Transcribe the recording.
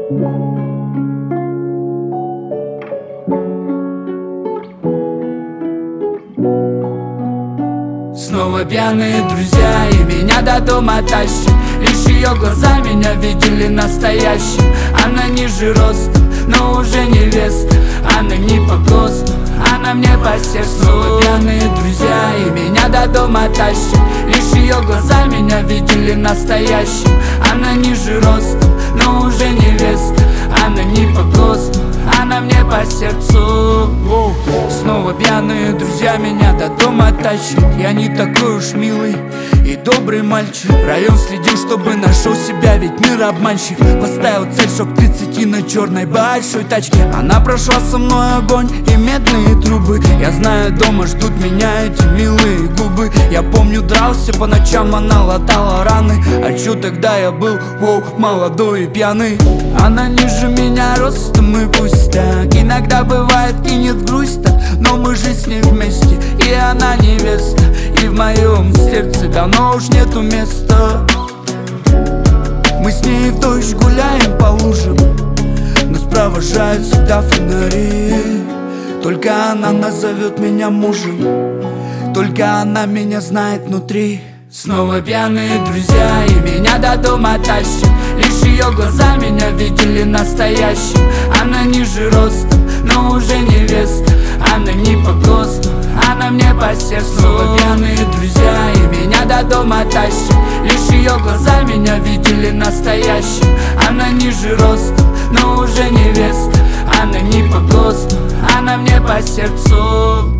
Снова пьяные друзья и меня до дома тащат. Лишь ее глаза меня видели настоящим. Она ниже ростом, но уже невеста. Она не по ГОСТу, она мне по сердцу. Снова пьяные друзья и меня до дома тащат. Лишь ее глаза меня видели настоящим. Она ниже ростом, но уже невеста. Она не по ГОСТу, она мне по сердцу. Снова пьяные друзья меня до дома тащат. Я не такой уж милый и добрый мальчик. Район следил, чтобы нашел себя, ведь мир обманщик. Поставил цель, чтоб 30 на черной большой тачке. Она прошла со мной огонь и медные трубы. Я знаю, дома ждут меня эти милые губы. Я помню, дрался по ночам, она латала раны. А чё тогда я был, молодой и пьяный. Она ниже меня ростом, и пусть так. Иногда бывает кинет грусть так, но мы же с ней вместе. И она невеста, и в моем сердце давно уж нету места. Мы с ней в дождь гуляем по лужам, нас провожают всегда фонари. Только она назовет меня мужем, только она меня знает внутри. Снова пьяные друзья и меня до дома тащат. Лишь ее глаза меня видели настоящим. Она ниже ростом, но уже невеста. Она не по ГОСТу, она мне по сердцу. Снова пьяные друзья и меня до дома тащат. Лишь ее глаза меня видели настоящим. Она ниже ростом, но уже невеста. Она не по ГОСТу, она мне по сердцу.